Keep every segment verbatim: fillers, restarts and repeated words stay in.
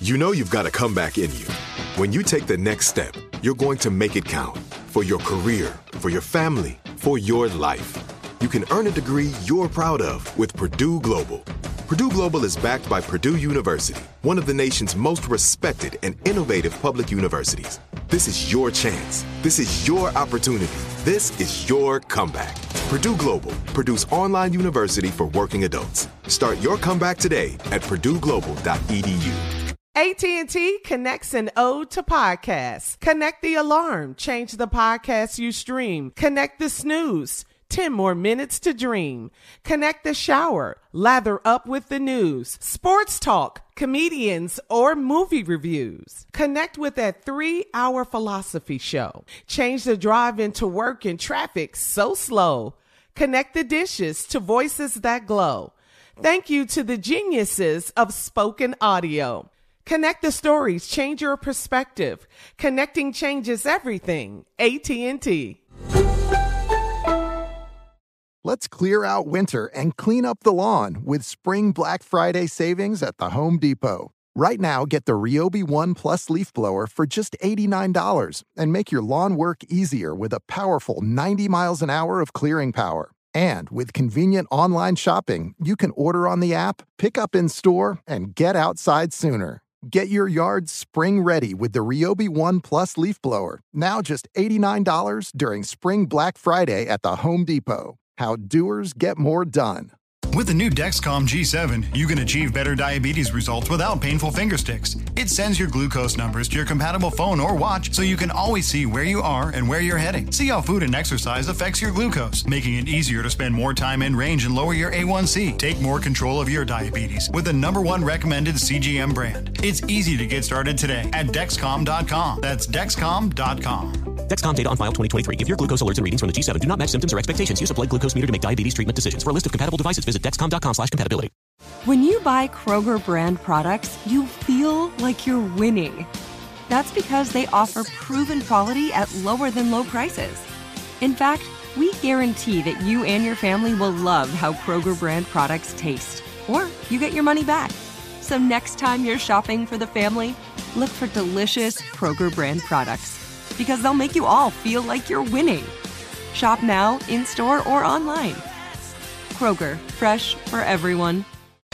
You know you've got a comeback in you. When you take the next step, you're going to make it count for your career, for your family, for your life. You can earn a degree you're proud of with Purdue Global. Purdue Global is backed by Purdue University, one of the nation's most respected and innovative public universities. This is your chance. This is your opportunity. This is your comeback. Purdue Global, Purdue's online university for working adults. Start your comeback today at purdue global dot e d u. A T and T connects an ode to podcasts. Connect the alarm. Change the podcast you stream. Connect the snooze. ten more minutes to dream. Connect the shower. Lather up with the news. Sports talk, comedians, or movie reviews. Connect with that three-hour philosophy show. Change the drive into work in traffic so slow. Connect the dishes to voices that glow. Thank you to the geniuses of spoken audio. Connect the stories, change your perspective. Connecting changes everything. A T and T. Let's clear out winter and clean up the lawn with spring Black Friday savings at the Home Depot. Right now, get the Ryobi One Plus leaf blower for just eighty-nine dollars and make your lawn work easier with a powerful ninety miles an hour of clearing power. And with convenient online shopping, you can order on the app, pick up in store, and get outside sooner. Get your yard spring ready with the Ryobi One Plus leaf blower, now just eighty-nine dollars during Spring Black Friday at the Home Depot. How doers get more done. With the new Dexcom G seven, you can achieve better diabetes results without painful finger sticks. It sends your glucose numbers to your compatible phone or watch so you can always see where you are and where you're heading. See how food and exercise affects your glucose, making it easier to spend more time in range and lower your A one C. Take more control of your diabetes with the number one recommended C G M brand. It's easy to get started today at Dexcom dot com. That's Dexcom dot com. Dexcom data on file twenty twenty-three. If your glucose alerts and readings from the G seven do not match symptoms or expectations, use a blood glucose meter to make diabetes treatment decisions. For a list of compatible devices, visit Dexcom dot com slash compatibility. When you buy Kroger brand products, you feel like you're winning. That's because they offer proven quality at lower than low prices. In fact, we guarantee that you and your family will love how Kroger brand products taste, or you get your money back. So next time you're shopping for the family, look for delicious Kroger brand products, because they'll make you all feel like you're winning. Shop now, in-store, or online. Kroger, fresh for everyone.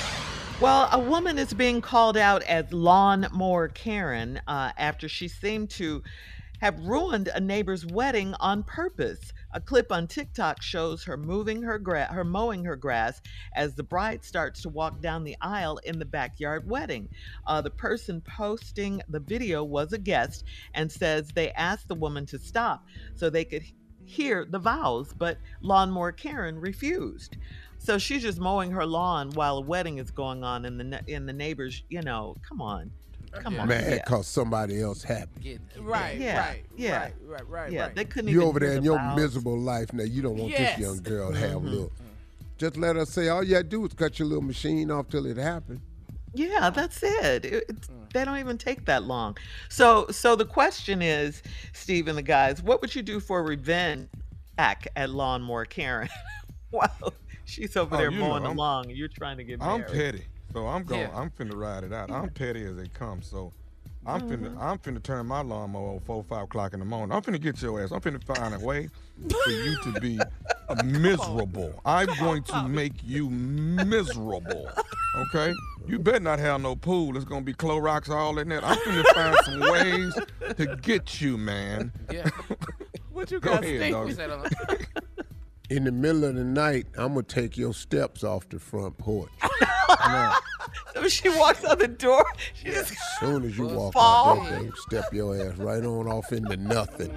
Well, a woman is being called out as Lawnmower Karen uh, after she seemed to have ruined a neighbor's wedding on purpose. A clip on TikTok shows her moving her gra- her mowing her grass as the bride starts to walk down the aisle in the backyard wedding. Uh, the person posting the video was a guest and says they asked the woman to stop so they could hear the vows, but Lawnmower Karen refused. So she's just mowing her lawn while a wedding is going on, in the in the neighbors, you know, come on. Come yeah. on. Man, yeah. cause somebody else happy. Get, get, right, yeah, right, yeah. right, right, right. Yeah, right. they couldn't you even over there hear in the your vows. miserable life now. You don't want yes. this young girl to have mm-hmm. a little. Just let her say, all you had to do was cut your little machine off till it happened. Yeah, that's it. it it's, they don't even take that long. So, so the question is, Steve and the guys, what would you do for revenge back at Lawnmower Karen? Wow, she's over oh, there you mowing know, the lawn, and you're trying to get married. I'm petty, so I'm going. Yeah. I'm finna ride it out. Yeah. I'm petty as they come, so I'm mm-hmm. finna. I'm finna turn my lawnmower at four, five o'clock in the morning. I'm finna get your ass. I'm finna find a way for you to be miserable. I'm going to make you miserable. Okay? You better not have no pool. It's gonna be Clorox all in that. I'm finna find some ways to get you, man. Yeah. What you Go got, ahead, Steve? dog. In the middle of the night, I'm gonna take your steps off the front porch. No. So she walks out the door. She Yeah. just As soon as you walk fall. out that thing, step your ass right on off into nothing.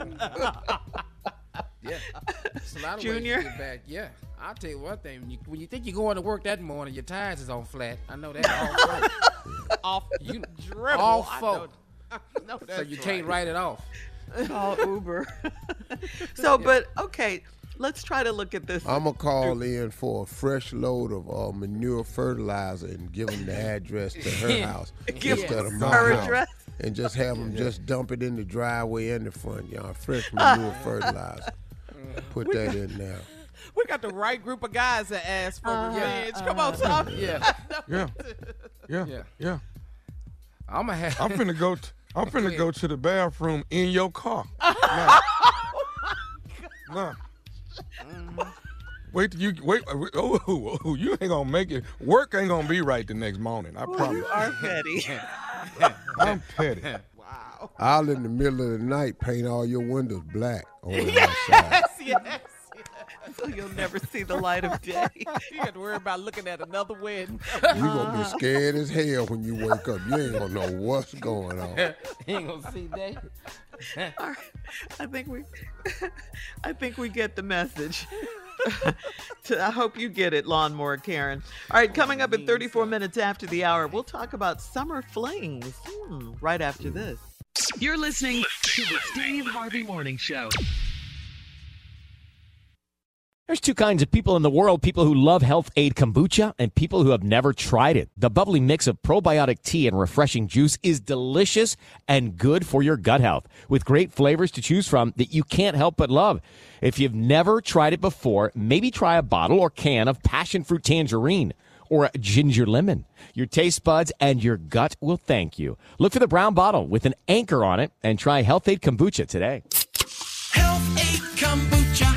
Yeah. It's a lot of Junior. ways to get back. Yeah. I'll tell you one thing. When you, when you think you're going to work that morning, your tires is on flat. I know that all folk. Off You dribble. all I folk. know, I know So that's you can't right. write it off. Call Uber. So, but okay, let's try to look at this. I'm gonna call in for a fresh load of uh, manure fertilizer and give them the address to her house Give instead of my her house. address. And just have them just dump it in the driveway in the front yard. Fresh manure fertilizer. Put that in there. We got the right group of guys that ask for Uh, revenge. yeah, Come on, uh, Tom. Yeah. Yeah. Yeah. Yeah. Yeah. I'm gonna have. I'm finna go. T- I'm finna go to the bathroom in your car. Nah. Nah. Mm-hmm. Wait till you wait. Oh, oh, oh, you ain't gonna make it. Work ain't gonna be right the next morning. I promise. You are petty. I'm petty. Wow. I'll in the middle of the night paint all your windows black on the yes, outside. yes, yes. So you'll never see the light of day. You have to worry about looking at another wedding. You're gonna be scared as hell when you wake up. You ain't gonna know what's going on. You ain't gonna see day. All right. I think we I think we get the message. I hope you get it, Lawnmower Karen. All right, coming up in thirty-four minutes after the hour, we'll talk about summer flings hmm, right after this. You're listening to the Steve Harvey Morning Show. There's two kinds of people in the world, people who love Health Aid Kombucha and people who have never tried it. The bubbly mix of probiotic tea and refreshing juice is delicious and good for your gut health, with great flavors to choose from that you can't help but love. If you've never tried it before, maybe try a bottle or can of passion fruit tangerine or ginger lemon. Your taste buds and your gut will thank you. Look for the brown bottle with an anchor on it and try Health Aid Kombucha today. Health Aid Kombucha.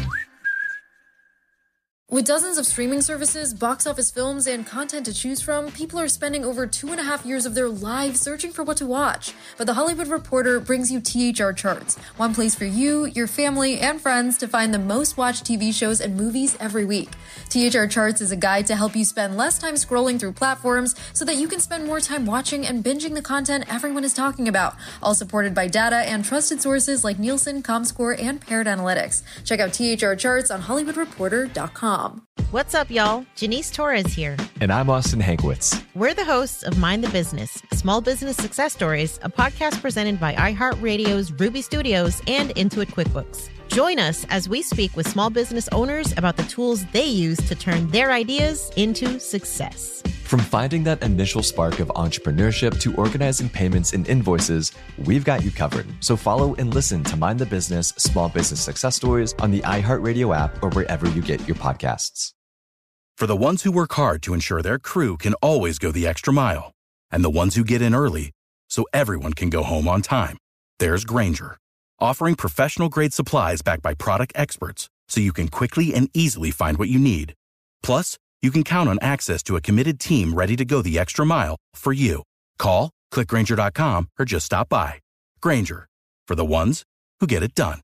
With dozens of streaming services, box office films, and content to choose from, people are spending over two and a half years of their lives searching for what to watch. But The Hollywood Reporter brings you T H R Charts, one place for you, your family, and friends to find the most watched T V shows and movies every week. T H R Charts is a guide to help you spend less time scrolling through platforms so that you can spend more time watching and binging the content everyone is talking about, all supported by data and trusted sources like Nielsen, ComScore, and Parrot Analytics. Check out T H R Charts on Hollywood Reporter dot com. What's up, y'all? Janice Torres here. And I'm Austin Hankwitz. We're the hosts of Mind the Business, Small Business Success Stories, a podcast presented by iHeartRadio's Ruby Studios and Intuit QuickBooks. Join us as we speak with small business owners about the tools they use to turn their ideas into success. From finding that initial spark of entrepreneurship to organizing payments and invoices, we've got you covered. So follow and listen to Mind the Business Small Business Success Stories on the iHeartRadio app or wherever you get your podcasts. For the ones who work hard to ensure their crew can always go the extra mile, and the ones who get in early so everyone can go home on time, there's Grainger, offering professional-grade supplies backed by product experts so you can quickly and easily find what you need. Plus, you can count on access to a committed team ready to go the extra mile for you. Call, click Grainger dot com, or just stop by. Grainger, for the ones who get it done.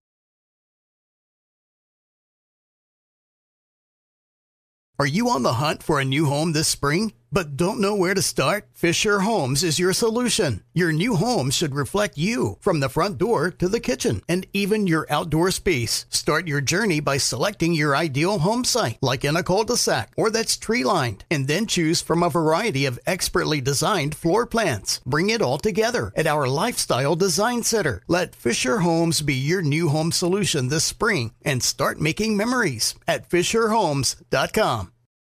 Are you on the hunt for a new home this spring, but don't know where to start? Fisher Homes is your solution. Your new home should reflect you, from the front door to the kitchen, and even your outdoor space. Start your journey by selecting your ideal home site, like in a cul-de-sac or that's tree-lined, and then choose from a variety of expertly designed floor plans. Bring it all together at our Lifestyle Design Center. Let Fisher Homes be your new home solution this spring and start making memories at Fisher Homes dot com.